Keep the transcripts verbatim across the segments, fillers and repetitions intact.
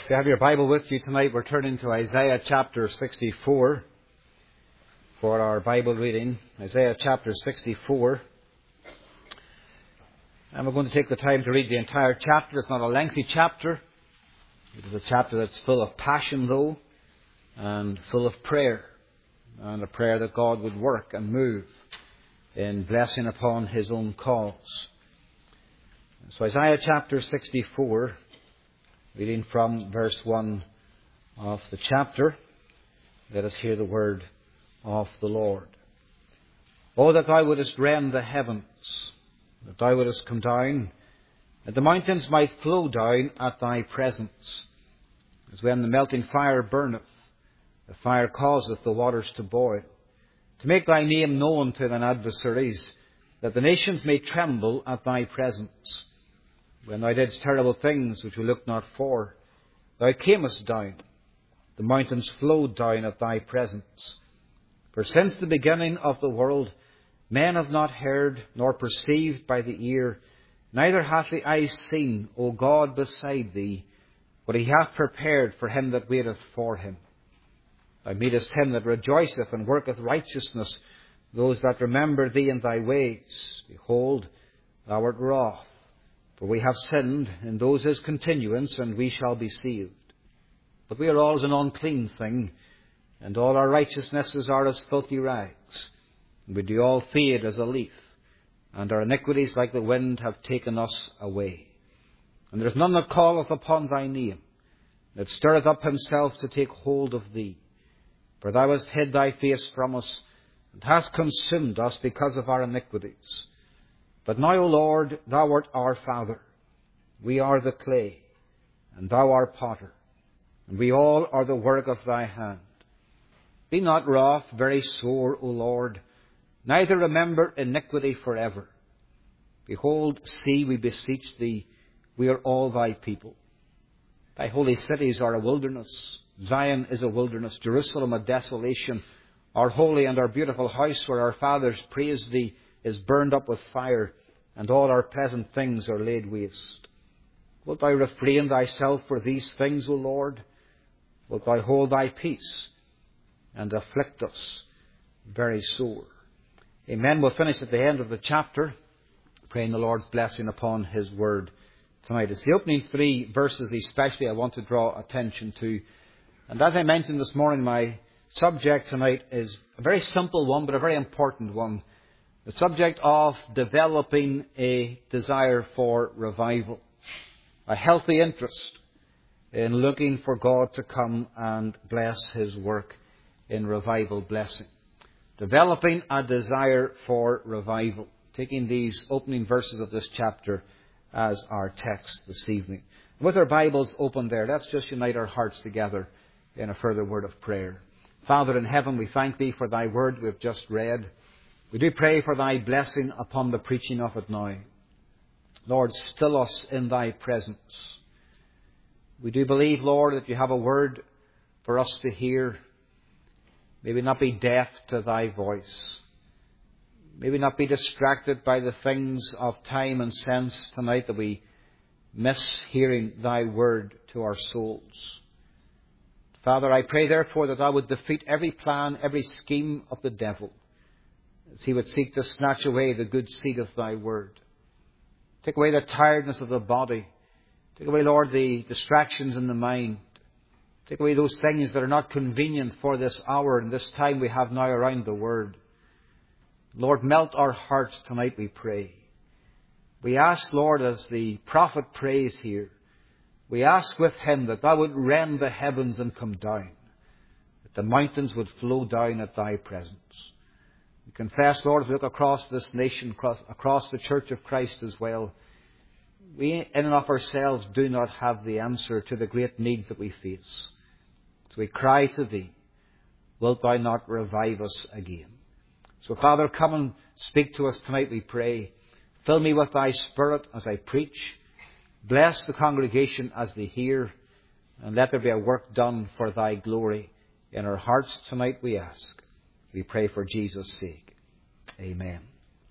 If you have your Bible with you tonight, we're turning to Isaiah chapter sixty-four for our Bible reading. Isaiah chapter sixty-four. And we're going to take the time to read the entire chapter. It's not a lengthy chapter. It is a chapter that's full of passion, though, and full of prayer. And a prayer that God would work and move in blessing upon His own cause. So Isaiah chapter sixty-four, reading from verse one of the chapter, let us hear the word of the Lord. Oh, that thou wouldest rend the heavens, that thou wouldest come down, that the mountains might flow down at thy presence. As when the melting fire burneth, the fire causeth the waters to boil, to make thy name known to thine adversaries, that the nations may tremble at thy presence. When thou didst terrible things which we looked not for, thou camest down. The mountains flowed down at thy presence. For since the beginning of the world, men have not heard, nor perceived by the ear, neither hath the eye seen, O God, beside thee, what He hath prepared for him that waiteth for Him. Thou meetest him that rejoiceth and worketh righteousness, those that remember thee in thy ways. Behold, thou art wroth. For we have sinned, and those is continuance, and we shall be saved. But we are all as an unclean thing, and all our righteousnesses are as filthy rags. And we do all fade as a leaf, and our iniquities like the wind have taken us away. And there is none that calleth upon thy name, that stirreth up himself to take hold of thee. For thou hast hid thy face from us, and hast consumed us because of our iniquities. But now, O Lord, thou art our Father. We are the clay, and thou art potter, and we all are the work of thy hand. Be not wroth, very sore, O Lord, neither remember iniquity forever. Behold, see, we beseech thee, we are all thy people. Thy holy cities are a wilderness. Zion is a wilderness, Jerusalem a desolation. Our holy and our beautiful house where our fathers praised thee is burned up with fire, and all our pleasant things are laid waste. Wilt thou refrain thyself for these things, O Lord? Wilt thou hold thy peace and afflict us very sore? Amen. We'll finish at the end of the chapter, praying the Lord's blessing upon His word tonight. It's the opening three verses especially I want to draw attention to. And as I mentioned this morning, my subject tonight is a very simple one, but a very important one. The subject of developing a desire for revival. A healthy interest in looking for God to come and bless His work in revival blessing. Developing a desire for revival. Taking these opening verses of this chapter as our text this evening. With our Bibles open there, let's just unite our hearts together in a further word of prayer. Father in heaven, we thank Thee for Thy word we have just read. We do pray for Thy blessing upon the preaching of it now. Lord, still us in Thy presence. We do believe, Lord, that You have a word for us to hear. May we not be deaf to Thy voice. May we not be distracted by the things of time and sense tonight that we miss hearing Thy word to our souls. Father, I pray therefore that Thou would defeat every plan, every scheme of the devil, as he would seek to snatch away the good seed of Thy word. Take away the tiredness of the body. Take away, Lord, the distractions in the mind. Take away those things that are not convenient for this hour and this time we have now around the word. Lord, melt our hearts tonight, we pray. We ask, Lord, as the prophet prays here, we ask with him that Thou would rend the heavens and come down, that the mountains would flow down at Thy presence. We confess, Lord, as we look across this nation, across, across the Church of Christ as well, we in and of ourselves do not have the answer to the great needs that we face. So we cry to Thee, wilt Thou not revive us again? So, Father, come and speak to us tonight, we pray. Fill me with Thy Spirit as I preach. Bless the congregation as they hear, and let there be a work done for Thy glory in our hearts tonight, we ask. We pray for Jesus' sake. Amen.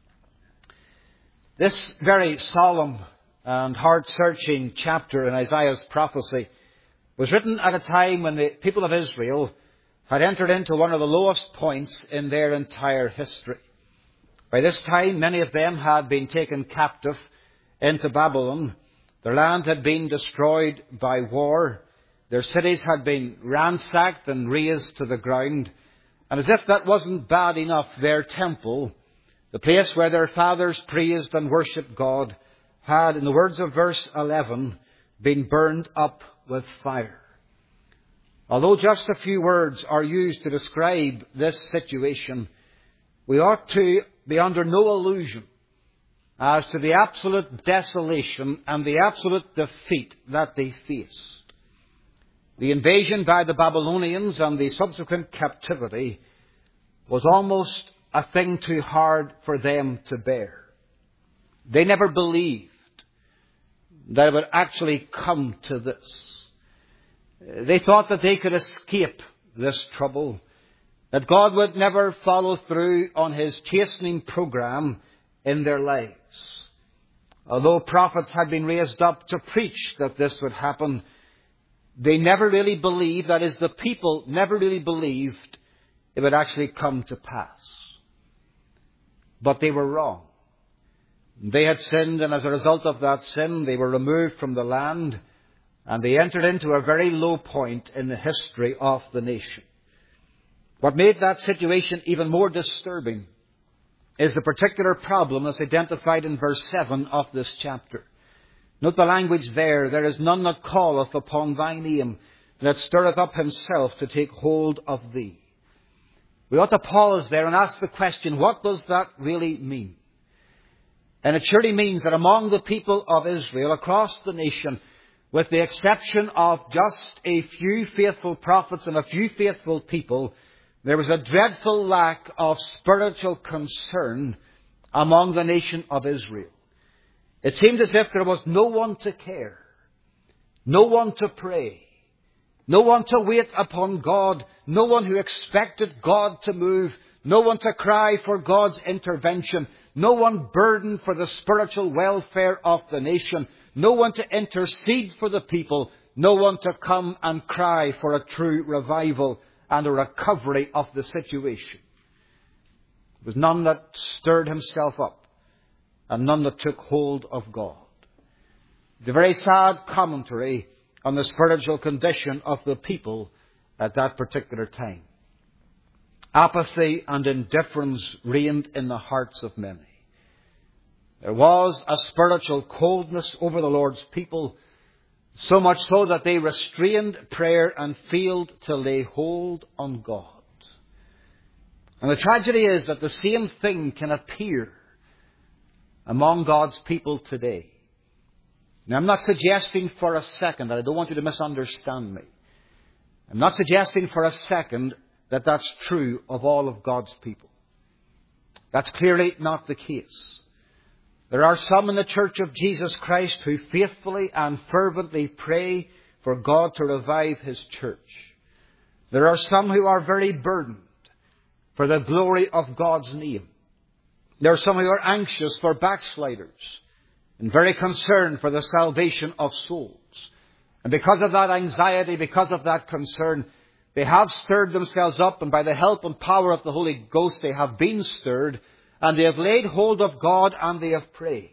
This very solemn and heart-searching chapter in Isaiah's prophecy was written at a time when the people of Israel had entered into one of the lowest points in their entire history. By this time, many of them had been taken captive into Babylon. Their land had been destroyed by war. Their cities had been ransacked and razed to the ground. And as if that wasn't bad enough, their temple, the place where their fathers praised and worshipped God, had, in the words of verse eleven, been burned up with fire. Although just a few words are used to describe this situation, we ought to be under no illusion as to the absolute desolation and the absolute defeat that they faced. The invasion by the Babylonians and the subsequent captivity was almost a thing too hard for them to bear. They never believed that it would actually come to this. They thought that they could escape this trouble, that God would never follow through on His chastening program in their lives. Although prophets had been raised up to preach that this would happen, they never really believed, that is, the people never really believed it would actually come to pass. But they were wrong. They had sinned, and as a result of that sin, they were removed from the land, and they entered into a very low point in the history of the nation. What made that situation even more disturbing is the particular problem that's identified in verse seven of this chapter. Note the language there. There is none that calleth upon thy name, that stirreth up himself to take hold of thee. We ought to pause there and ask the question, what does that really mean? And it surely means that among the people of Israel, across the nation, with the exception of just a few faithful prophets and a few faithful people, there was a dreadful lack of spiritual concern among the nation of Israel. It seemed as if there was no one to care, no one to pray, no one to wait upon God, no one who expected God to move, no one to cry for God's intervention, no one burdened for the spiritual welfare of the nation, no one to intercede for the people, no one to come and cry for a true revival and a recovery of the situation. There was none that stirred himself up, and none that took hold of God. It's a very sad commentary on the spiritual condition of the people at that particular time. Apathy and indifference reigned in the hearts of many. There was a spiritual coldness over the Lord's people, so much so that they restrained prayer and failed to lay hold on God. And the tragedy is that the same thing can appear among God's people today. Now, I'm not suggesting for a second, and I don't want you to misunderstand me, I'm not suggesting for a second that that's true of all of God's people. That's clearly not the case. There are some in the Church of Jesus Christ who faithfully and fervently pray for God to revive His church. There are some who are very burdened for the glory of God's name. There are some who are anxious for backsliders and very concerned for the salvation of souls. And because of that anxiety, because of that concern, they have stirred themselves up, and by the help and power of the Holy Ghost they have been stirred, and they have laid hold of God and they have prayed.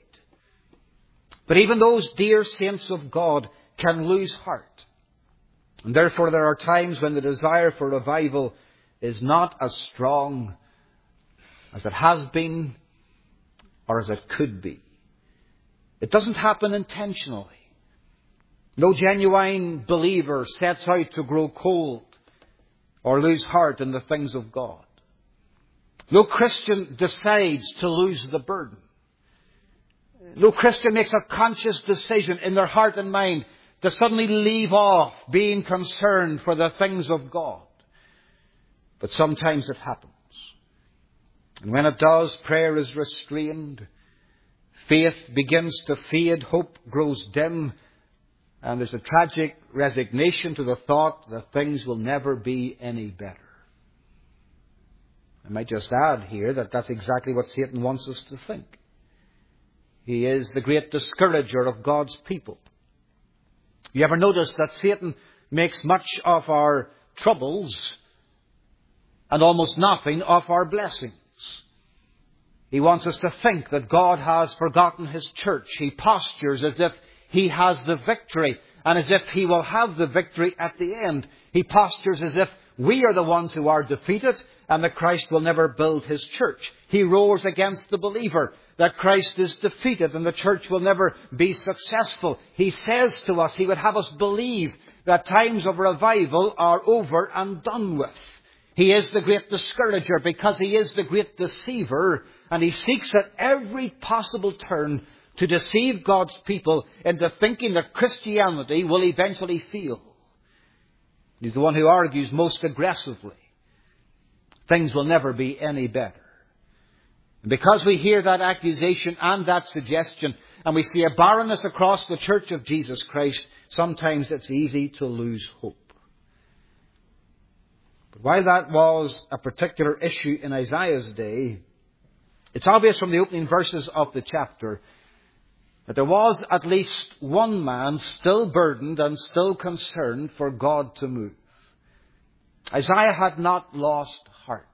But even those dear saints of God can lose heart. And therefore there are times when the desire for revival is not as strong as it has been or as it could be. It doesn't happen intentionally. No genuine believer sets out to grow cold or lose heart in the things of God. No Christian decides to lose the burden. No Christian makes a conscious decision in their heart and mind to suddenly leave off being concerned for the things of God. But sometimes it happens. And when it does, prayer is restrained. Faith begins to fade. Hope grows dim. And there's a tragic resignation to the thought that things will never be any better. I might just add here that that's exactly what Satan wants us to think. He is the great discourager of God's people. You ever notice that Satan makes much of our troubles and almost nothing of our blessings. He wants us to think that God has forgotten His church. He postures as if He has the victory and as if He will have the victory at the end. He postures as if we are the ones who are defeated and that Christ will never build His church. He roars against the believer that Christ is defeated and the church will never be successful. He says to us, He would have us believe that times of revival are over and done with. He is the great discourager because He is the great deceiver, and He seeks at every possible turn to deceive God's people into thinking that Christianity will eventually fail. He's the one who argues most aggressively. Things will never be any better. And because we hear that accusation and that suggestion, and we see a barrenness across the Church of Jesus Christ, sometimes it's easy to lose hope. But while that was a particular issue in Isaiah's day, it's obvious from the opening verses of the chapter that there was at least one man still burdened and still concerned for God to move. Isaiah had not lost heart.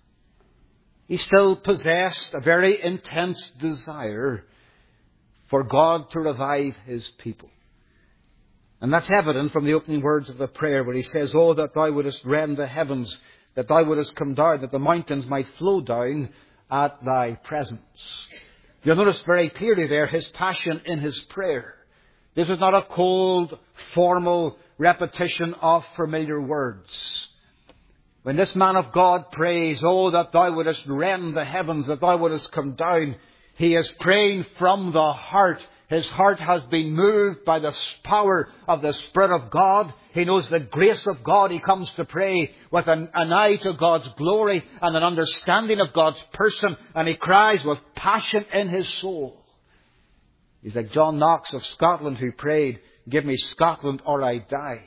He still possessed a very intense desire for God to revive His people. And that's evident from the opening words of the prayer where he says, "Oh, that Thou wouldest rend the heavens, that Thou wouldest come down, that the mountains might flow down at Thy presence." You'll notice very clearly there his passion in his prayer. This was not a cold, formal repetition of familiar words. When this man of God prays, "Oh, that Thou wouldest rend the heavens, that Thou wouldest come down," he is praying from the heart. His heart has been moved by the power of the Spirit of God. He knows the grace of God. He comes to pray with an, an eye to God's glory and an understanding of God's person. And he cries with passion in his soul. He's like John Knox of Scotland who prayed, "Give me Scotland or I die."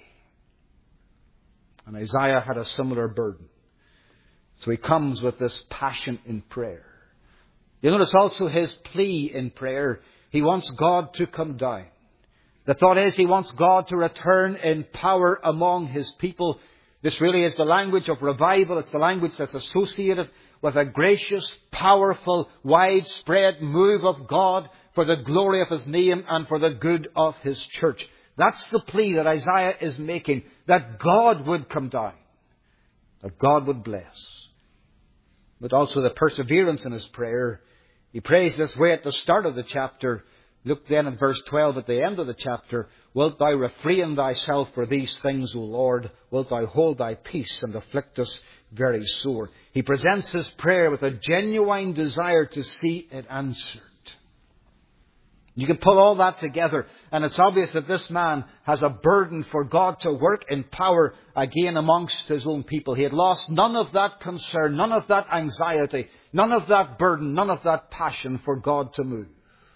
And Isaiah had a similar burden. So he comes with this passion in prayer. You notice also his plea in prayer. He wants God to come down. The thought is he wants God to return in power among His people. This really is the language of revival. It's the language that's associated with a gracious, powerful, widespread move of God for the glory of His name and for the good of His church. That's the plea that Isaiah is making, that God would come down, that God would bless. But also the perseverance in his prayer. He prays this way at the start of the chapter. Look then at verse twelve at the end of the chapter. "Wilt Thou refrain Thyself for these things, O Lord? Wilt Thou hold Thy peace and afflict us very sore?" He presents his prayer with a genuine desire to see it answered. You can pull all that together, and it's obvious that this man has a burden for God to work in power again amongst his own people. He had lost none of that concern, none of that anxiety, none of that burden, none of that passion for God to move.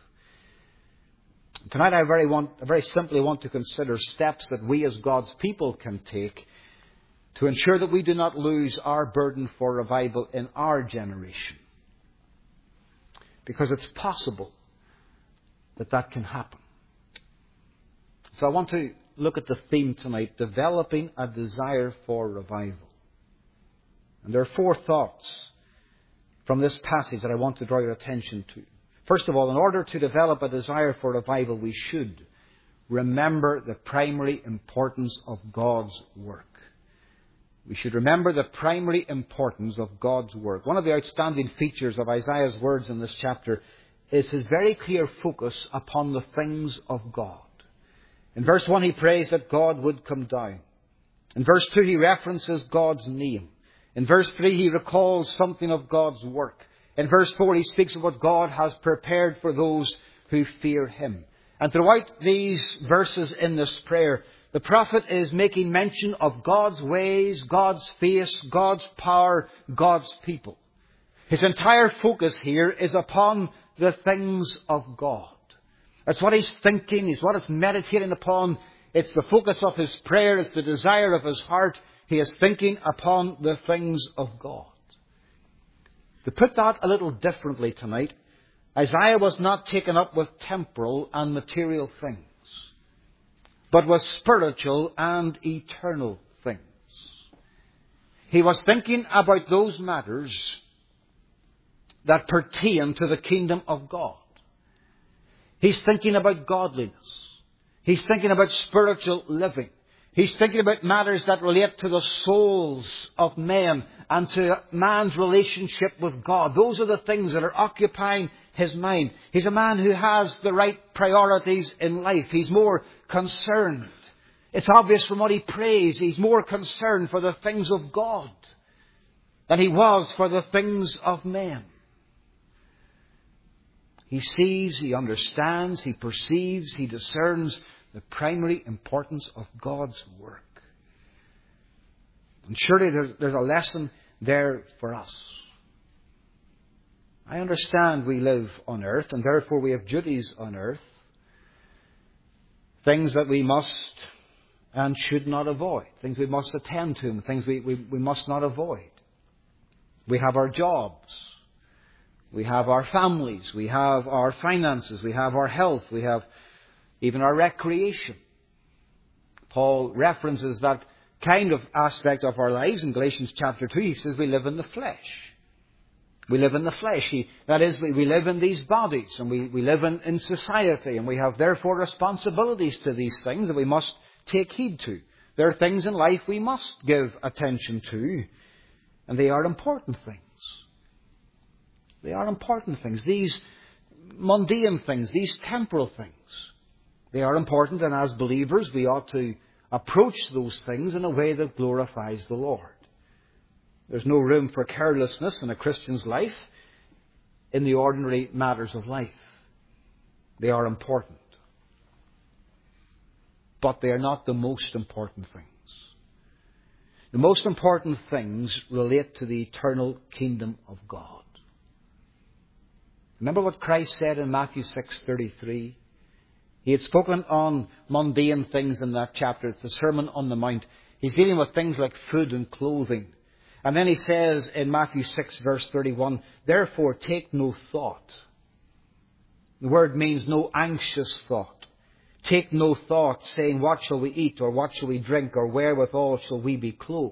Tonight I very, want, I very simply want to consider steps that we as God's people can take to ensure that we do not lose our burden for revival in our generation. Because it's possible that that can happen. So I want to look at the theme tonight, developing a desire for revival. And there are four thoughts from this passage that I want to draw your attention to. First of all, in order to develop a desire for revival, we should remember the primary importance of God's work. We should remember the primary importance of God's work. One of the outstanding features of Isaiah's words in this chapter is his very clear focus upon the things of God. In verse one, he prays that God would come down. In verse two, he references God's name. In verse three, he recalls something of God's work. In verse four, he speaks of what God has prepared for those who fear Him. And throughout these verses in this prayer, the prophet is making mention of God's ways, God's face, God's power, God's people. His entire focus here is upon the things of God. That's what he's thinking. It's what he's meditating upon. It's the focus of his prayer. It's the desire of his heart. He is thinking upon the things of God. To put that a little differently tonight, Isaiah was not taken up with temporal and material things. but with spiritual and eternal things. He was thinking about those matters that pertain to the kingdom of God. He's thinking about godliness. He's thinking about spiritual living. He's thinking about matters that relate to the souls of men and to man's relationship with God. Those are the things that are occupying his mind. He's a man who has the right priorities in life. He's more concerned. It's obvious from what he prays. He's more concerned for the things of God than he was for the things of men. He sees, he understands, he perceives, he discerns the primary importance of God's work. And surely there's, there's a lesson there for us. I understand we live on earth, and therefore we have duties on earth. Things that we must and should not avoid. Things we must attend to, and things we, we, we must not avoid. We have our jobs. We have our families. We have our finances. We have our health. We have even our recreation. Paul references that kind of aspect of our lives in Galatians chapter two. He says we live in the flesh. We live in the flesh. He, that is, we, we live in these bodies, and we, we live in, in society, and we have therefore responsibilities to these things that we must take heed to. There are things in life we must give attention to, and they are important things. They are important things. These mundane things, these temporal things, they are important, and as believers we ought to approach those things in a way that glorifies the Lord. There's no room for carelessness in a Christian's life in the ordinary matters of life. They are important. But they are not the most important things. The most important things relate to the eternal kingdom of God. Remember what Christ said in Matthew six thirty-three? He had spoken on mundane things in that chapter. It's the Sermon on the Mount. He's dealing with things like food and clothing. And then he says in Matthew six verse thirty-one, therefore take no thought. The word means no anxious thought. Take no thought, saying, what shall we eat, or what shall we drink, or wherewithal shall we be clothed?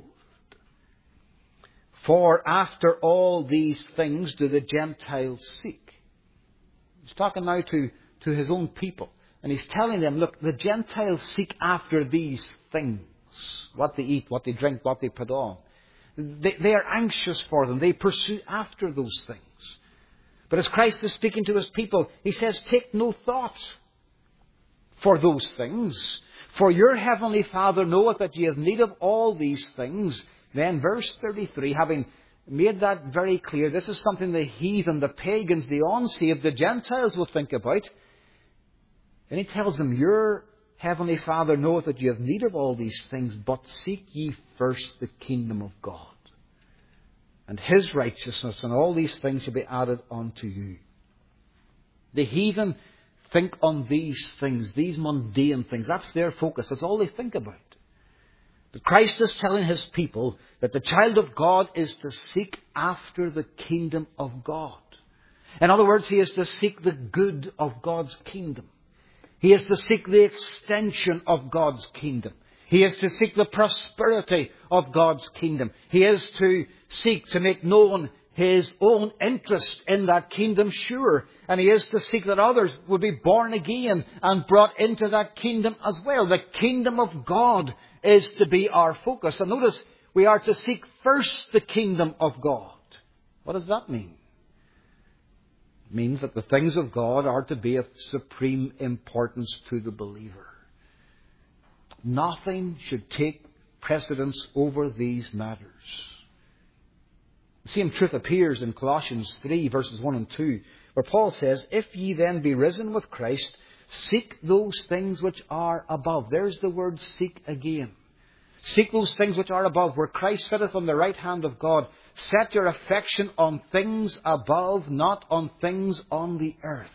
For after all these things do the Gentiles seek. He's talking now to, to his own people. And he's telling them, look, the Gentiles seek after these things. What they eat, what they drink, what they put on. They, they are anxious for them. They pursue after those things. But as Christ is speaking to his people, he says, take no thought for those things. For your heavenly Father knoweth that ye have need of all these things. Then verse thirty-three, having made that very clear, this is something the heathen, the pagans, the unsaved, the Gentiles will think about. And he tells them, your heavenly Father knoweth that ye have need of all these things, but seek ye first the kingdom of God and his righteousness, and all these things shall be added unto you. The heathen think on these things, these mundane things. That's their focus. That's all they think about. But Christ is telling his people that the child of God is to seek after the kingdom of God. In other words, he is to seek the good of God's kingdom. He is to seek the extension of God's kingdom. He is to seek the prosperity of God's kingdom. He is to seek to make known his own interest in that kingdom, sure. And he is to seek that others would be born again and brought into that kingdom as well. The kingdom of God is to be our focus. And notice, we are to seek first the kingdom of God. What does that mean? It means that the things of God are to be of supreme importance to the believer. Nothing should take precedence over these matters. The same truth appears in Colossians three, verses one and two, where Paul says, if ye then be risen with Christ, seek those things which are above. There's the word seek again. Seek those things which are above, where Christ sitteth on the right hand of God. Set your affection on things above, not on things on the earth.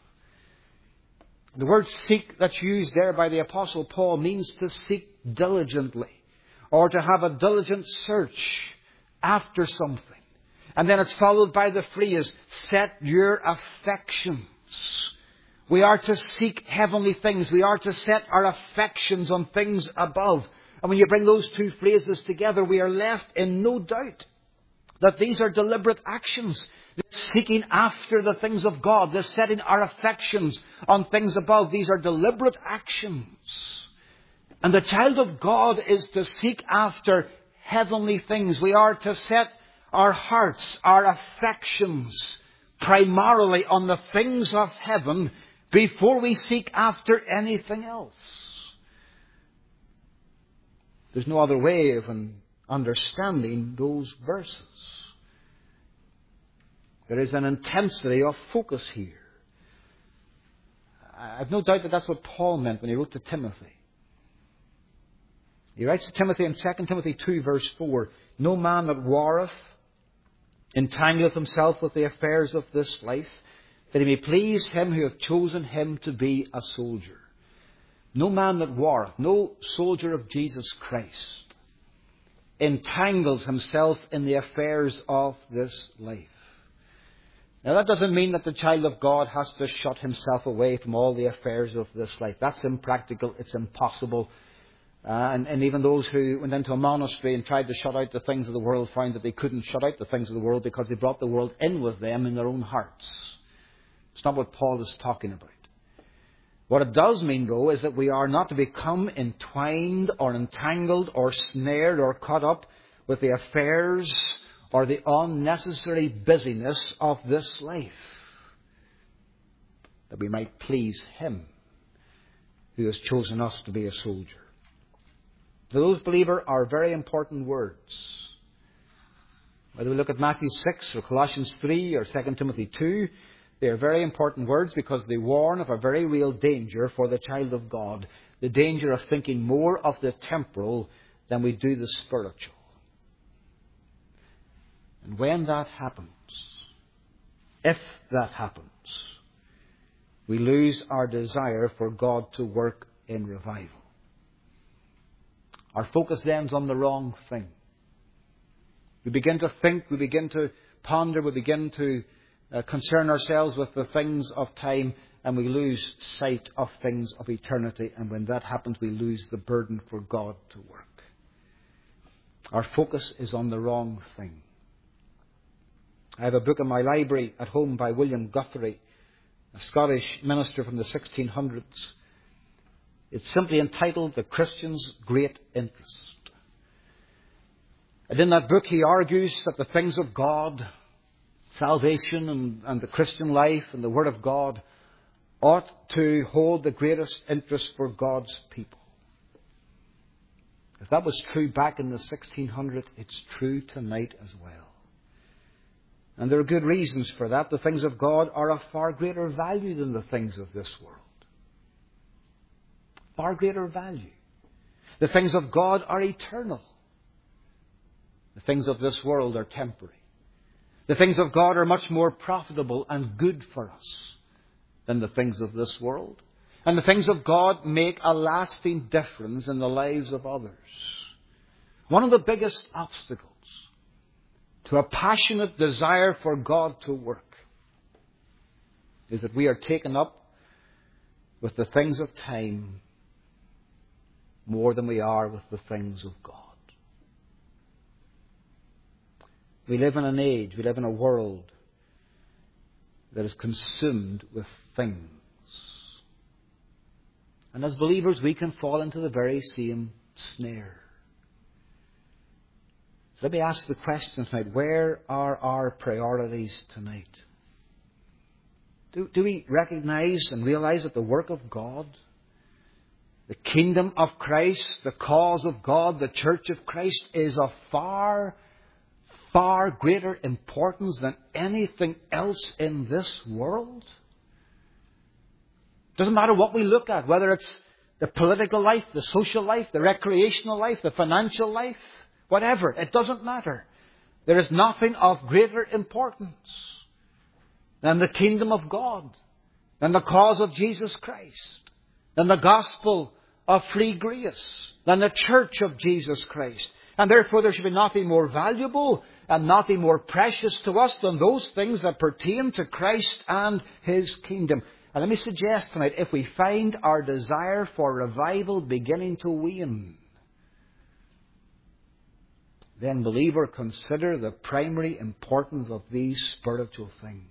The word seek that's used there by the Apostle Paul means to seek diligently, or to have a diligent search after something. And then it's followed by the phrase, set your affections We are to seek heavenly things. We are to set our affections on things above. And when you bring those two phrases together, we are left in no doubt that these are deliberate actions. This seeking after the things of God, this setting our affections on things above, these are deliberate actions. And the child of God is to seek after heavenly things. We are to set our hearts, our affections, primarily on the things of heaven before we seek after anything else. There's no other way of understanding those verses. There is an intensity of focus here. I've no doubt that that's what Paul meant when he wrote to Timothy. He writes to Timothy in Second Timothy two, verse four, "No man that warreth entangleth himself with the affairs of this life, that he may please him who hath chosen him to be a soldier." No man that warreth, no soldier of Jesus Christ, entangles himself in the affairs of this life. Now that doesn't mean that the child of God has to shut himself away from all the affairs of this life. That's impractical. It's impossible. Uh, and, and even those who went into a monastery and tried to shut out the things of the world found that they couldn't shut out the things of the world because they brought the world in with them in their own hearts. It's not what Paul is talking about. What it does mean, though, is that we are not to become entwined or entangled or snared or caught up with the affairs or the unnecessary busyness of this life, that we might please Him who has chosen us to be a soldier. Now, those, believer, are very important words. Whether we look at Matthew six or Colossians three or Second Timothy two, they are very important words because they warn of a very real danger for the child of God, the danger of thinking more of the temporal than we do the spiritual. And when that happens, if that happens, we lose our desire for God to work in revival. Our focus then is on the wrong thing. We begin to think, we begin to ponder, we begin to uh, concern ourselves with the things of time, and we lose sight of things of eternity. And when that happens, we lose the burden for God to work. Our focus is on the wrong thing. I have a book in my library at home by William Guthrie, a Scottish minister from the sixteen hundreds. It's simply entitled The Christian's Great Interest. And in that book he argues that the things of God, salvation and, and the Christian life and the Word of God, ought to hold the greatest interest for God's people. If that was true back in the sixteen hundreds, it's true tonight as well. And there are good reasons for that. The things of God are of far greater value than the things of this world. Far greater value. The things of God are eternal. The things of this world are temporary. The things of God are much more profitable and good for us than the things of this world. And the things of God make a lasting difference in the lives of others. One of the biggest obstacles to a passionate desire for God to work is that we are taken up with the things of time more than we are with the things of God. We live in an age, we live in a world that is consumed with things. And as believers, we can fall into the very same snare. So let me ask the question tonight, where are our priorities tonight? Do, do we recognize and realize that the work of God, the kingdom of Christ, the cause of God, the church of Christ is of far, far greater importance than anything else in this world? Doesn't matter what we look at, whether it's the political life, the social life, the recreational life, the financial life, whatever. It doesn't matter. There is nothing of greater importance than the kingdom of God, than the cause of Jesus Christ, than the gospel of free grace, than the church of Jesus Christ. And therefore there should be nothing more valuable and nothing more precious to us than those things that pertain to Christ and His kingdom. And let me suggest tonight, if we find our desire for revival beginning to wane, then, believer, consider the primary importance of these spiritual things.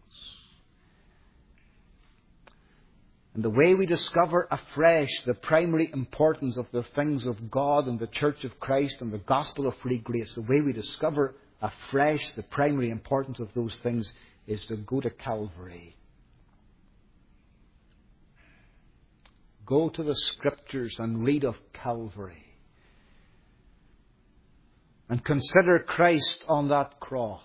And the way we discover afresh the primary importance of the things of God and the Church of Christ and the gospel of free grace, the way we discover afresh the primary importance of those things is to go to Calvary. Go to the Scriptures and read of Calvary. And consider Christ on that cross.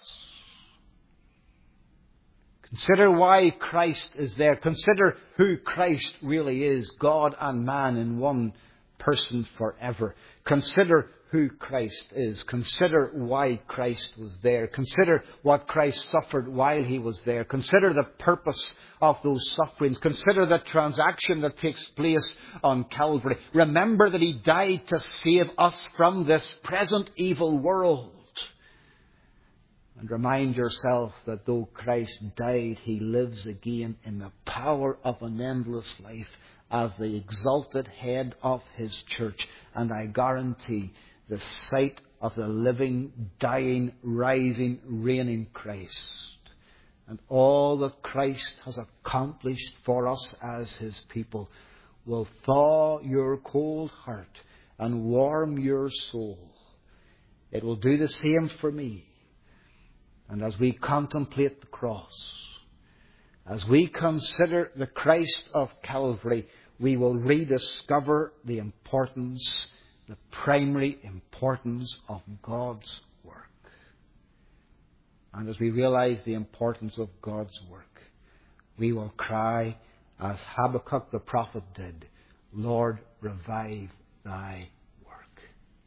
Consider why Christ is there. Consider who Christ really is, God and man in one person forever. Consider who Christ is. Consider why Christ was there. Consider what Christ suffered while He was there. Consider the purpose of those sufferings. Consider the transaction that takes place on Calvary. Remember that He died to save us from this present evil world. And remind yourself that though Christ died, He lives again in the power of an endless life as the exalted head of His church. And I guarantee the sight of the living, dying, rising, reigning Christ and all that Christ has accomplished for us as His people will thaw your cold heart and warm your soul. It will do the same for me. And as we contemplate the cross, as we consider the Christ of Calvary, we will rediscover the importance, the primary importance of God's work. And as we realize the importance of God's work, we will cry, as Habakkuk the prophet did, Lord, revive Thy work.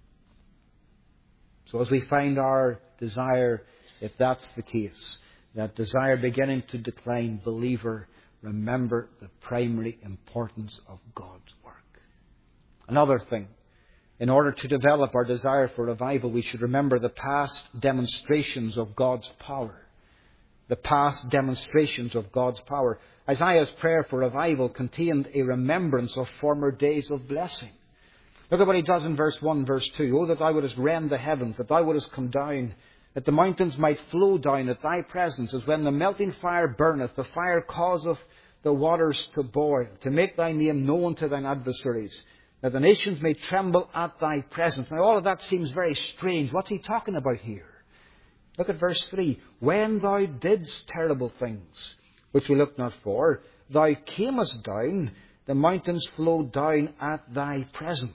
So as we find our desire, if that's the case, that desire beginning to decline, believer, remember the primary importance of God's work. Another thing, in order to develop our desire for revival, we should remember the past demonstrations of God's power. The past demonstrations of God's power. Isaiah's prayer for revival contained a remembrance of former days of blessing. Look at what he does in verse one, verse two. Oh, that Thou wouldest rend the heavens, that Thou wouldest come down, that the mountains might flow down at Thy presence, as when the melting fire burneth, the fire causeth the waters to boil, to make Thy name known to Thine adversaries, that the nations may tremble at Thy presence. Now all of that seems very strange. What's he talking about here? Look at verse three. When Thou didst terrible things, which we looked not for, Thou camest down, the mountains flowed down at Thy presence.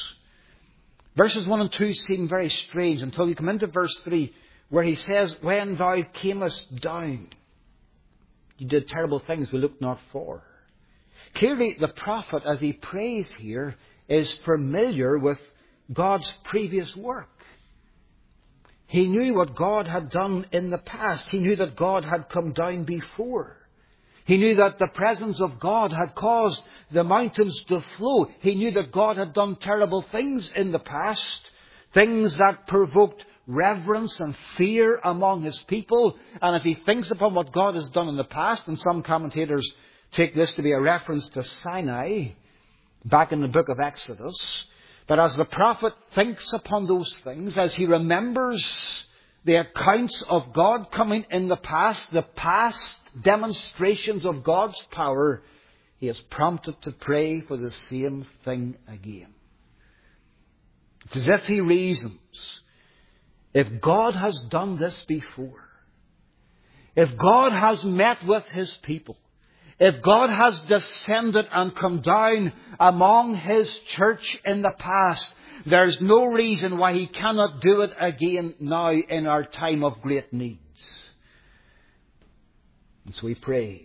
Verses one and two seem very strange until you come into verse three, where he says, when Thou camest down, You did terrible things we looked not for. Clearly, the prophet, as he prays here, is familiar with God's previous work. He knew what God had done in the past. He knew that God had come down before. He knew that the presence of God had caused the mountains to flow. He knew that God had done terrible things in the past, things that provoked reverence and fear among His people. And as he thinks upon what God has done in the past, and some commentators take this to be a reference to Sinai, back in the book of Exodus, but as the prophet thinks upon those things, as he remembers the accounts of God coming in the past, the past demonstrations of God's power, he is prompted to pray for the same thing again. It's as if he reasons, if God has done this before, if God has met with His people, if God has descended and come down among His church in the past, there's no reason why He cannot do it again now in our time of great needs. And so he prays,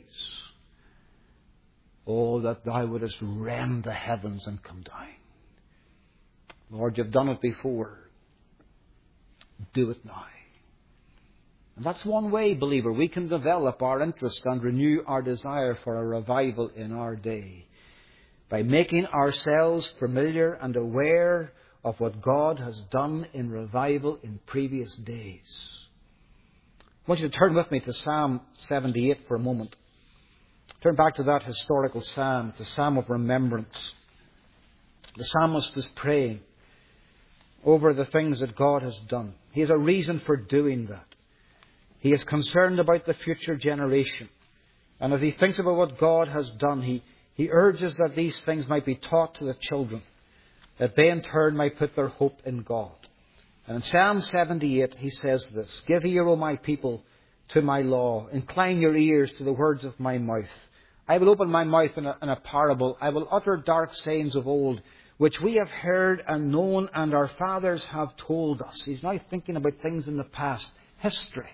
oh, that Thou wouldest rend the heavens and come down. Lord, You've done it before. Do it now. And that's one way, believer, we can develop our interest and renew our desire for a revival in our day, by making ourselves familiar and aware of what God has done in revival in previous days. I want you to turn with me to Psalm seventy-eight for a moment. Turn back to that historical psalm, the psalm of remembrance. The psalmist is praying over the things that God has done. He has a reason for doing that. He is concerned about the future generation. And as he thinks about what God has done, he, he urges that these things might be taught to the children, that they in turn might put their hope in God. And in Psalm seventy-eight, he says this, "Give ear, O my people, to my law. Incline your ears to the words of my mouth. I will open my mouth in a, in a parable. I will utter dark sayings of old, which we have heard and known, and our fathers have told us." He's now thinking about things in the past, history.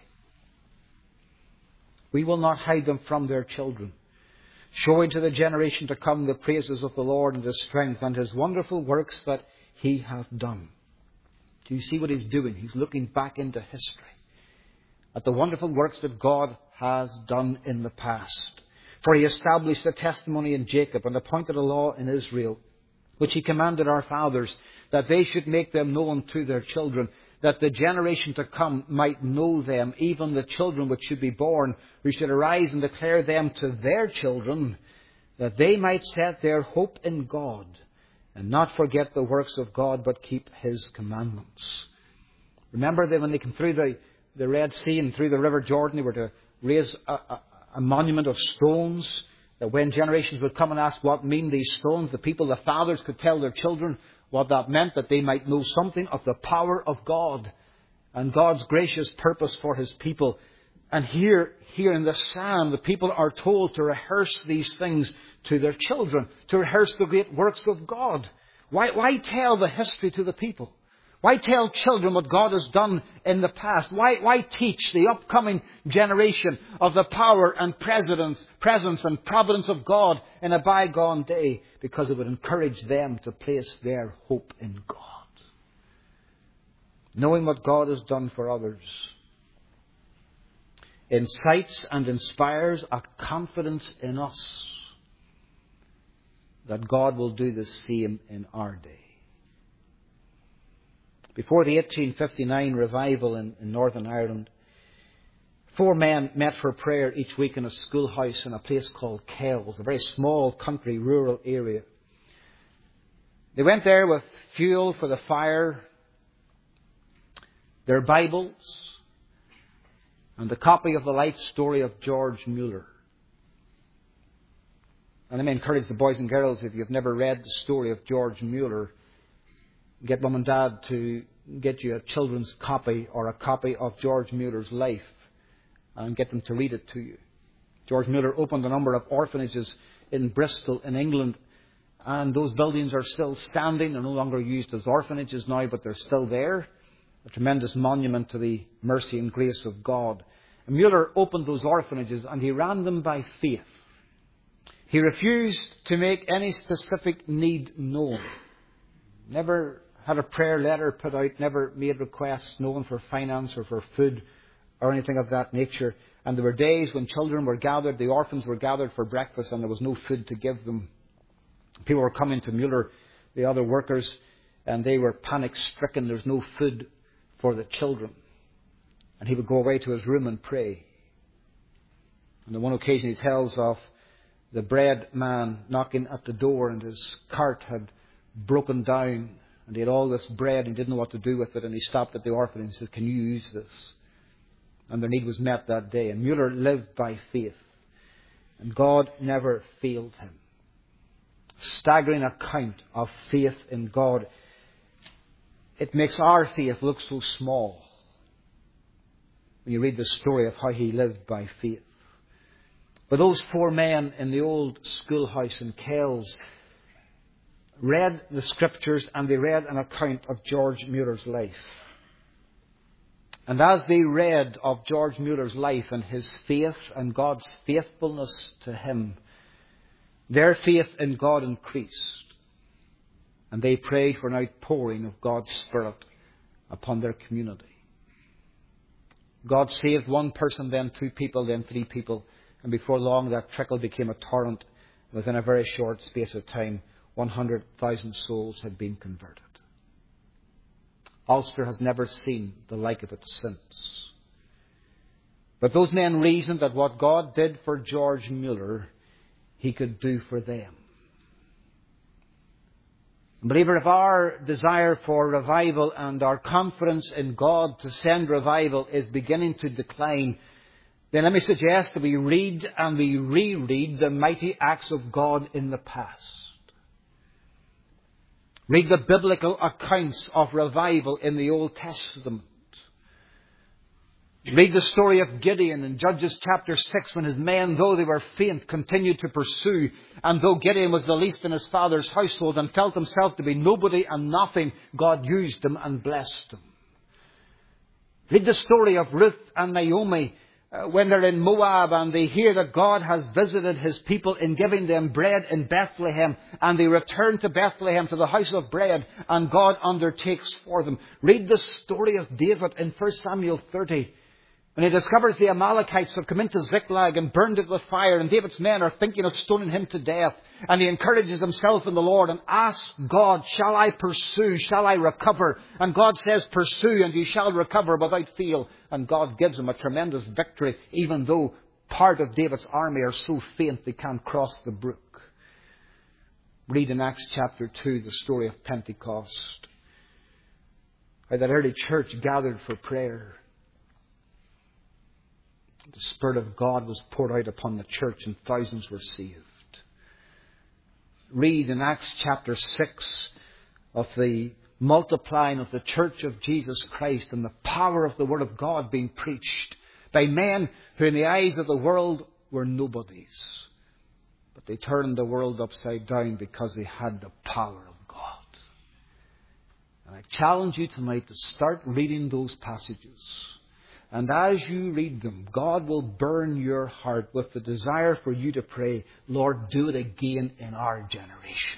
We will not hide them from their children, showing to the generation to come the praises of the Lord and His strength and His wonderful works that He hath done. Do you see what He's doing? He's looking back into history at the wonderful works that God has done in the past. For He established a testimony in Jacob and appointed a law in Israel, which He commanded our fathers, that they should make them known to their children, that the generation to come might know them, even the children which should be born, who should arise and declare them to their children, that they might set their hope in God, and not forget the works of God, but keep His commandments. Remember that when they came through the, the Red Sea and through the River Jordan, they were to raise a, a, a monument of stones, that when generations would come and ask what mean these stones, the people, the fathers, could tell their children what that meant, that they might know something of the power of God and God's gracious purpose for His people. And here, here in this psalm, the people are told to rehearse these things to their children, to rehearse the great works of God. Why, why tell the history to the people? Why tell children what God has done in the past? Why, why teach the upcoming generation of the power and presence, presence and providence of God in a bygone day? Because it would encourage them to place their hope in God. Knowing what God has done for others incites and inspires a confidence in us that God will do the same in our day. Before the eighteen fifty-nine revival in, in Northern Ireland, four men met for prayer each week in a schoolhouse in a place called Kells, a very small country rural area. They went there with fuel for the fire, their Bibles, and a copy of the life story of George Mueller. And I may encourage the boys and girls, if you've never read the story of George Mueller, get mum and dad to get you a children's copy or a copy of George Mueller's life and get them to read it to you. George Mueller opened a number of orphanages in Bristol in England, and those buildings are still standing. They're no longer used as orphanages now, but they're still there. A tremendous monument to the mercy and grace of God. And Mueller opened those orphanages and he ran them by faith. He refused to make any specific need known. Never had a prayer letter put out, never made requests known for finance or for food or anything of that nature. And there were days when children were gathered, the orphans were gathered for breakfast, and there was no food to give them. People were coming to Mueller, the other workers, and they were panic-stricken. There's no food for the children. And he would go away to his room and pray. And on one occasion he tells of the bread man knocking at the door, and his cart had broken down, and he had all this bread and didn't know what to do with it, and he stopped at the orphanage and said, "Can you use this?" And their need was met that day. And Mueller lived by faith, and God never failed him. Staggering account of faith in God. It makes our faith look so small when you read the story of how he lived by faith. But those four men in the old schoolhouse in Kells read the Scriptures, and they read an account of George Mueller's life. And as they read of George Mueller's life and his faith and God's faithfulness to him, their faith in God increased. And they prayed for an outpouring of God's Spirit upon their community. God saved one person, then two people, then three people. And before long, that trickle became a torrent. Within a very short space of time, one hundred thousand souls had been converted. Ulster has never seen the like of it since. But those men reasoned that what God did for George Mueller, He could do for them. Believer, if our desire for revival and our confidence in God to send revival is beginning to decline, then let me suggest that we read and we reread the mighty acts of God in the past. Read the biblical accounts of revival in the Old Testament. Read the story of Gideon in Judges chapter six, when his men, though they were faint, continued to pursue. And though Gideon was the least in his father's household and felt himself to be nobody and nothing, God used him and blessed him. Read the story of Ruth and Naomi uh, when they're in Moab and they hear that God has visited his people in giving them bread in Bethlehem. And they return to Bethlehem, to the house of bread, and God undertakes for them. Read the story of David in First Samuel thirty. When he discovers the Amalekites have come into Ziklag and burned it with fire, and David's men are thinking of stoning him to death. And he encourages himself in the Lord and asks God, shall I pursue? Shall I recover? And God says, pursue and you shall recover without fail. And God gives him a tremendous victory, even though part of David's army are so faint they can't cross the brook. Read in Acts chapter two the story of Pentecost, how that early church gathered for prayer. The Spirit of God was poured out upon the church and thousands were saved. Read in Acts chapter six of the multiplying of the church of Jesus Christ and the power of the Word of God being preached by men who in the eyes of the world were nobodies. But they turned the world upside down because they had the power of God. And I challenge you tonight to start reading those passages. And as you read them, God will burn your heart with the desire for you to pray, Lord, do it again in our generation.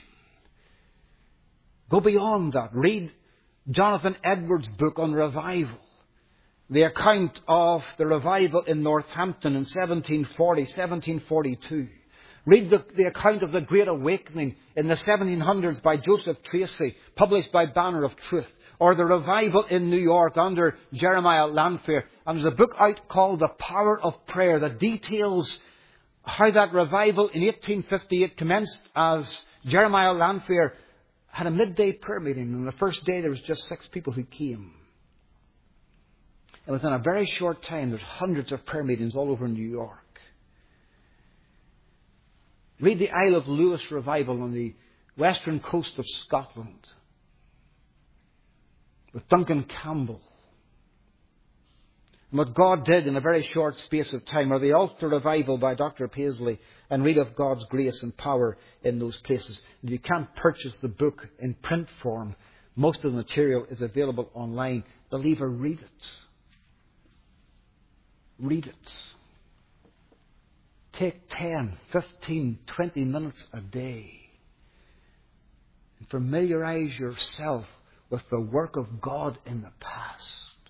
Go beyond that. Read Jonathan Edwards' book on revival. The account of the revival in Northampton in seventeen forty, seventeen forty-two. Read the, the account of the Great Awakening in the seventeen hundreds by Joseph Tracy, published by Banner of Truth. Or the revival in New York under Jeremiah Lanphier. And there's a book out called The Power of Prayer that details how that revival in eighteen fifty-eight commenced as Jeremiah Lanphier had a midday prayer meeting. And the first day there was just six people who came. And within a very short time there's hundreds of prayer meetings all over New York. Read the Isle of Lewis revival on the western coast of Scotland, with Duncan Campbell. And what God did in a very short space of time, or the Ulster Revival by Doctor Paisley, and read of God's grace and power in those places. And you can't purchase the book in print form. Most of the material is available online. Believer, read it. Read it. Take ten, fifteen, twenty minutes a day and familiarize yourself with the work of God in the past.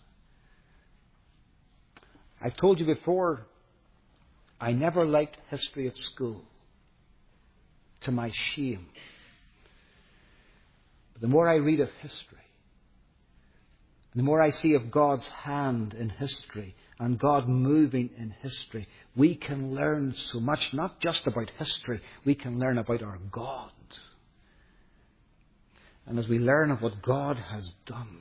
I've told you before, I never liked history at school, to my shame. But the more I read of history, the more I see of God's hand in history and God moving in history, we can learn so much, not just about history, we can learn about our God. And as we learn of what God has done,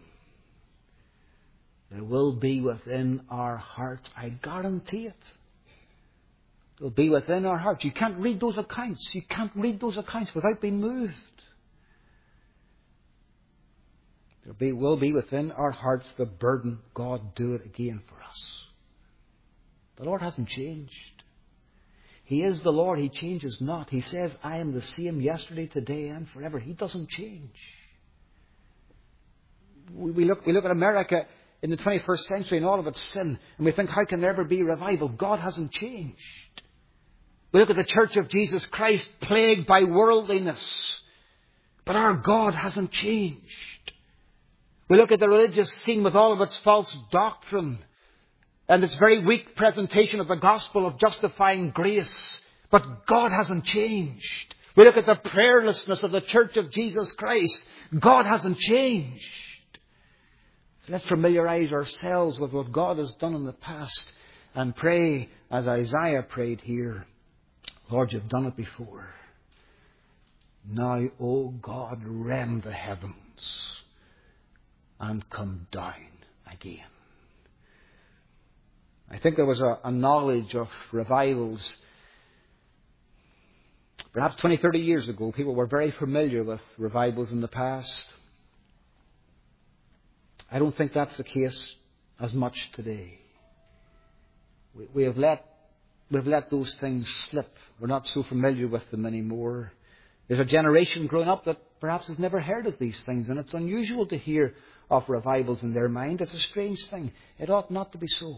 there will be within our hearts, I guarantee it, it will be within our hearts. You can't read those accounts. You can't read those accounts without being moved. There be, will be within our hearts the burden, God, do it again for us. The Lord hasn't changed. He is the Lord. He changes not. He says, I am the same yesterday, today, and forever. He doesn't change. We, we, look, we look at America in the twenty-first century and all of its sin, and we think, how can there ever be revival? God hasn't changed. We look at the Church of Jesus Christ plagued by worldliness, but our God hasn't changed. We look at the religious scene with all of its false doctrine and its very weak presentation of the gospel of justifying grace, but God hasn't changed. We look at the prayerlessness of the Church of Jesus Christ. God hasn't changed. So let's familiarize ourselves with what God has done in the past and pray as Isaiah prayed here. Lord, you've done it before. Now, O God, rend the heavens and come down again. I think there was a, a knowledge of revivals. Perhaps twenty, thirty years ago, people were very familiar with revivals in the past. I don't think that's the case as much today. We, we have let we've let those things slip. We're not so familiar with them anymore. There's a generation growing up that perhaps has never heard of these things, and it's unusual to hear of revivals in their mind. It's a strange thing. It ought not to be so.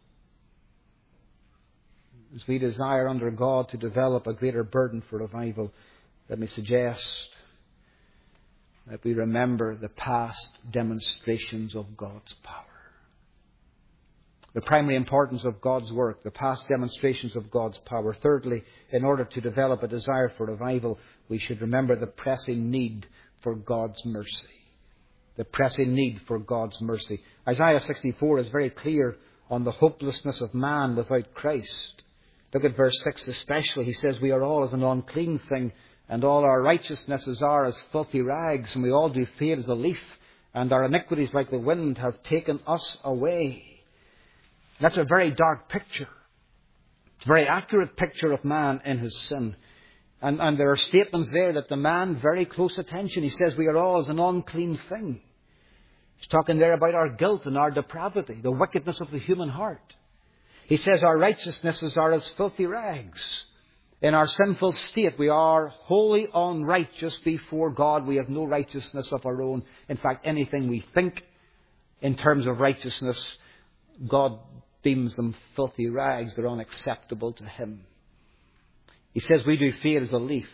As we desire under God to develop a greater burden for revival, let me suggest that we remember the past demonstrations of God's power. The primary importance of God's work, the past demonstrations of God's power. Thirdly, in order to develop a desire for revival, we should remember the pressing need for God's mercy. The pressing need for God's mercy. Isaiah sixty-four is very clear on the hopelessness of man without Christ. Look at verse six especially. He says, we are all as an unclean thing, and all our righteousnesses are as filthy rags, and we all do fade as a leaf, and our iniquities like the wind have taken us away. That's a very dark picture. It's a very accurate picture of man in his sin. And, and there are statements there that demand very close attention. He says we are all as an unclean thing. He's talking there about our guilt and our depravity, the wickedness of the human heart. He says our righteousnesses are as filthy rags. In our sinful state, we are wholly unrighteous before God. We have no righteousness of our own. In fact, anything we think in terms of righteousness, God deems them filthy rags. They're unacceptable to Him. He says we do fade as a leaf.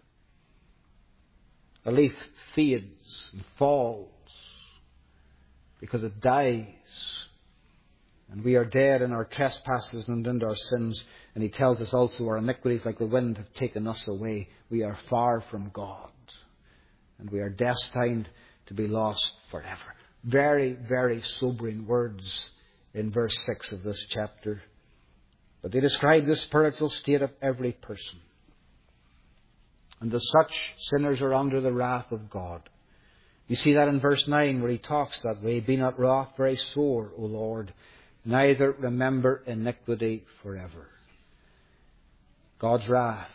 A leaf fades and falls because it dies. And we are dead in our trespasses and in our sins. And He tells us also our iniquities like the wind have taken us away. We are far from God. And we are destined to be lost forever. Very, very sobering words in verse six of this chapter. But they describe the spiritual state of every person. And as such, sinners are under the wrath of God. You see that in verse nine where He talks that way. Be not wroth very sore, O Lord, neither remember iniquity forever. God's wrath.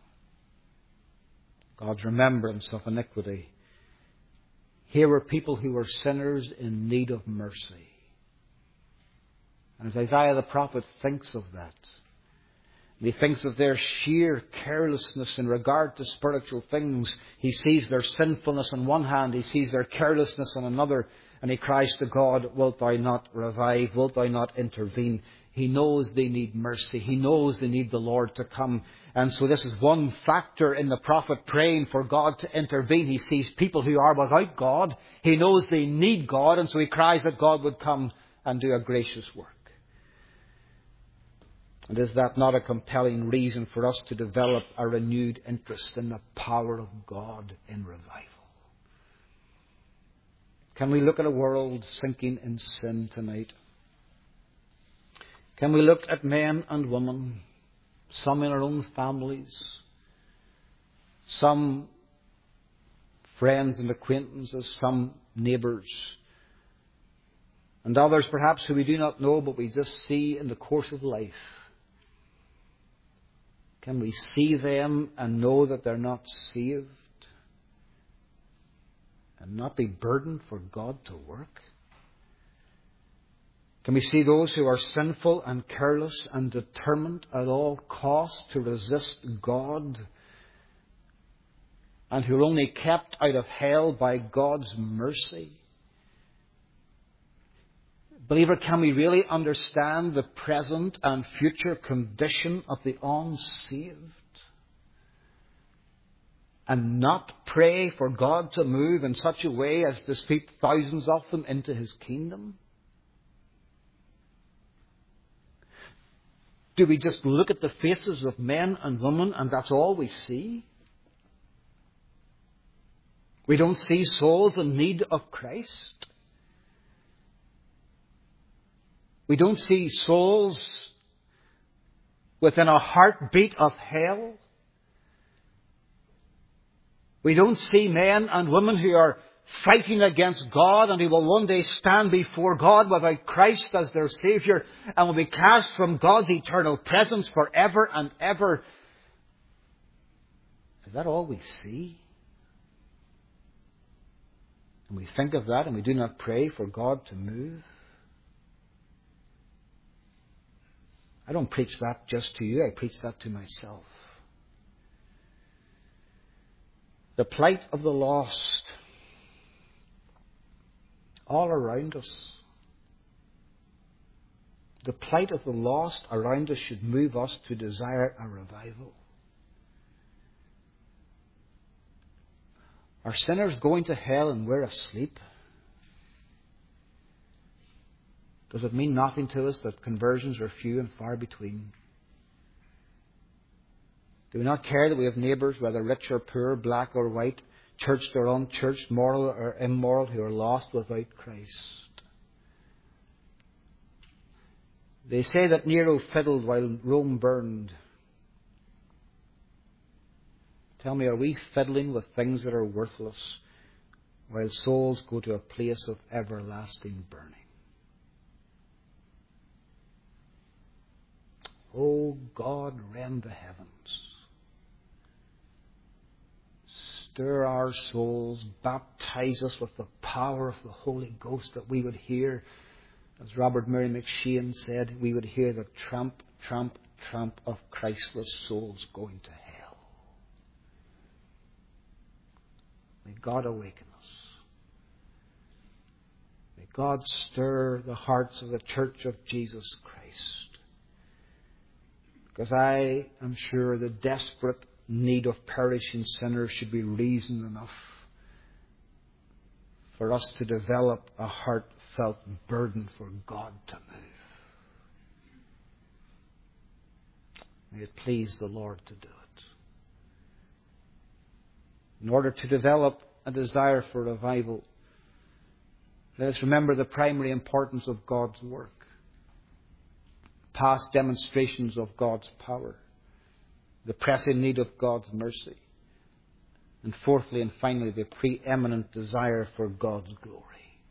God's remembrance of iniquity. Here were people who were sinners in need of mercy. And as Isaiah the prophet thinks of that, and he thinks of their sheer carelessness in regard to spiritual things, he sees their sinfulness on one hand, he sees their carelessness on another, and he cries to God, wilt thou not revive? Wilt thou not intervene? He knows they need mercy. He knows they need the Lord to come. And so this is one factor in the prophet praying for God to intervene. He sees people who are without God. He knows they need God, and so he cries that God would come and do a gracious work. And is that not a compelling reason for us to develop a renewed interest in the power of God in revival? Can we look at a world sinking in sin tonight? Can we look at men and women, some in our own families, some friends and acquaintances, some neighbours, and others perhaps who we do not know but we just see in the course of life? Can we see them and know that they're not saved and not be burdened for God to work? Can we see those who are sinful and careless and determined at all costs to resist God and who are only kept out of hell by God's mercy? Believer, can we really understand the present and future condition of the unsaved and not pray for God to move in such a way as to sweep thousands of them into His kingdom? Do we just look at the faces of men and women and that's all we see? We don't see souls in need of Christ. We don't see souls within a heartbeat of hell. We don't see men and women who are fighting against God and who will one day stand before God without Christ as their Saviour and will be cast from God's eternal presence forever and ever. Is that all we see? And we think of that and we do not pray for God to move? I don't preach that just to you, I preach that to myself. The plight of the lost all around us. The plight of the lost around us should move us to desire a revival. Are sinners going to hell and we're asleep? Does it mean nothing to us that conversions are few and far between? Do we not care that we have neighbours, whether rich or poor, black or white, churched or unchurched, moral or immoral, who are lost without Christ? They say that Nero fiddled while Rome burned. Tell me, are we fiddling with things that are worthless while souls go to a place of everlasting burning? Oh God, rend the heavens. Stir our souls, baptize us with the power of the Holy Ghost, that we would hear, as Robert Murray McShane said, we would hear the tramp, tramp, tramp of Christless souls going to hell. May God awaken us. May God stir the hearts of the Church of Jesus Christ. Because I am sure the desperate need of perishing sinners should be reason enough for us to develop a heartfelt burden for God to move. May it please the Lord to do it. In order to develop a desire for revival, let us remember the primary importance of God's work. Past demonstrations of God's power, the pressing need of God's mercy, and fourthly and finally, the preeminent desire for God's glory.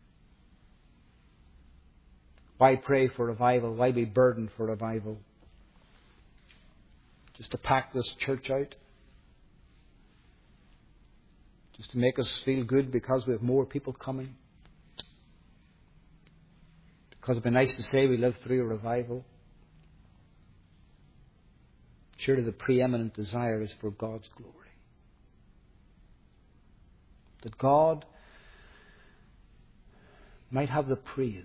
Why pray for revival? Why be burdened for revival? Just to pack this church out? Just to make us feel good because we have more people coming? Because it would be nice to say we lived through a revival? Surely the preeminent desire is for God's glory. That God might have the praise.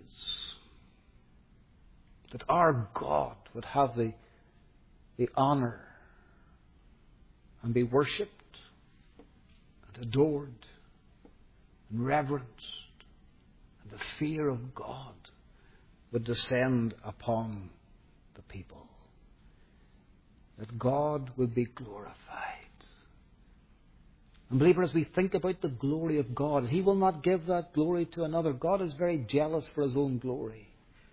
That our God would have the, the honour and be worshipped and adored and reverenced. And the fear of God would descend upon the people. That God would be glorified. And believer, as we think about the glory of God, He will not give that glory to another. God is very jealous for His own glory.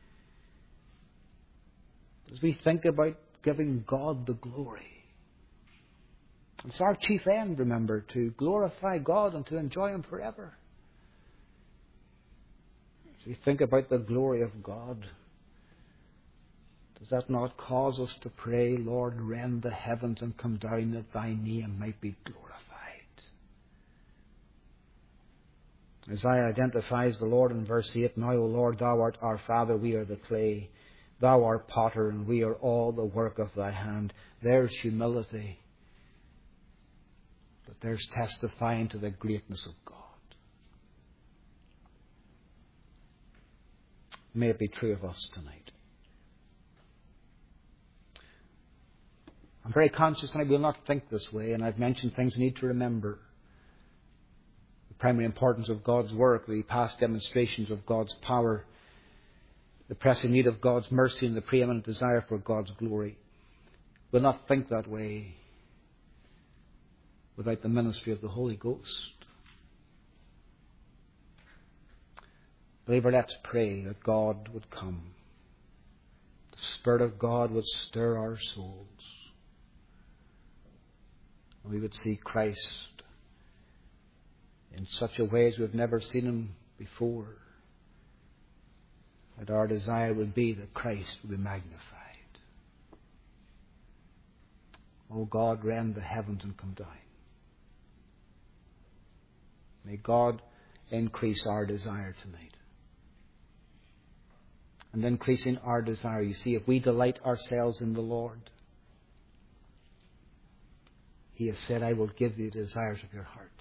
As we think about giving God the glory, it's our chief end, remember, to glorify God and to enjoy Him forever. As we think about the glory of God, does that not cause us to pray, Lord, rend the heavens and come down that Thy name might be glorified? Isaiah identifies the Lord in verse eight. Now, O Lord, Thou art our Father, we are the clay. Thou art potter, and we are all the work of Thy hand. There's humility. But there's testifying to the greatness of God. May it be true of us tonight. I'm very conscious tonight we will not think this way, and I've mentioned things we need to remember. The primary importance of God's work, the past demonstrations of God's power, the pressing need of God's mercy, and the preeminent desire for God's glory. We'll not think that way without the ministry of the Holy Ghost. Believer, let's pray that God would come to Spirit of God would stir our souls. And we would see Christ in such a way as we've never seen Him before. That our desire would be that Christ would be magnified. O God, rend the heavens and come down. May God increase our desire tonight. And increasing our desire, you see, if we delight ourselves in the Lord, He has said, I will give thee the desires of your heart.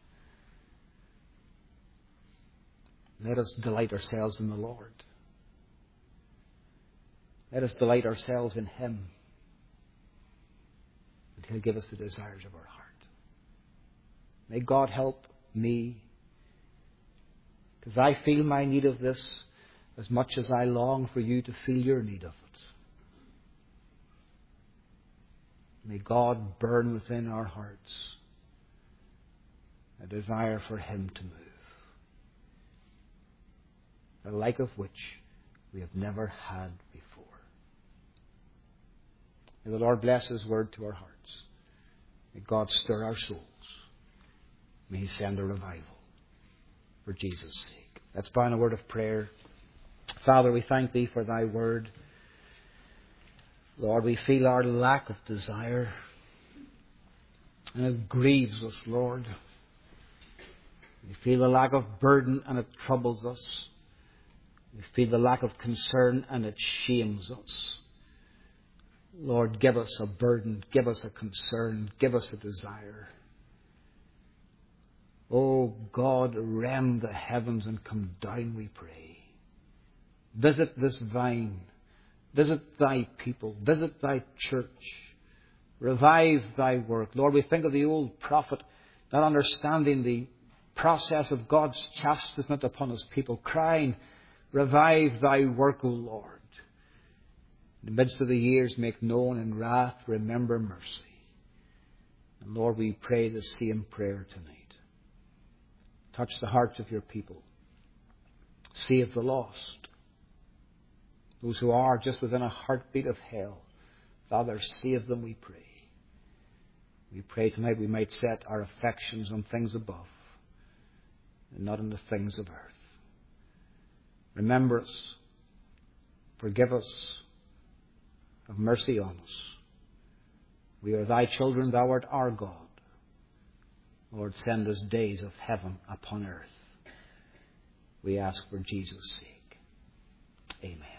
Let us delight ourselves in the Lord. Let us delight ourselves in Him. And He'll give us the desires of our heart. May God help me, because I feel my need of this as much as I long for you to feel your need of it. May God burn within our hearts a desire for Him to move, the like of which we have never had before. May the Lord bless His word to our hearts. May God stir our souls. May He send a revival for Jesus' sake. Let's bow in a word of prayer. Father, we thank Thee for Thy word. Lord, we feel our lack of desire, and it grieves us, Lord. We feel the lack of burden, and it troubles us. We feel the lack of concern, and it shames us. Lord, give us a burden, give us a concern, give us a desire. Oh God, rend the heavens and come down, we pray. Visit this vine. Visit Thy people. Visit Thy church. Revive Thy work. Lord, we think of the old prophet not understanding the process of God's chastisement upon His people, crying, revive Thy work, O Lord. In the midst of the years, make known in wrath, remember mercy. And Lord, we pray the same prayer tonight. Touch the hearts of your people. Save the lost. Those who are just within a heartbeat of hell. Father, save them, we pray. We pray tonight we might set our affections on things above and not on the things of earth. Remember us. Forgive us. Have mercy on us. We are Thy children. Thou art our God. Lord, send us days of heaven upon earth. We ask for Jesus' sake. Amen.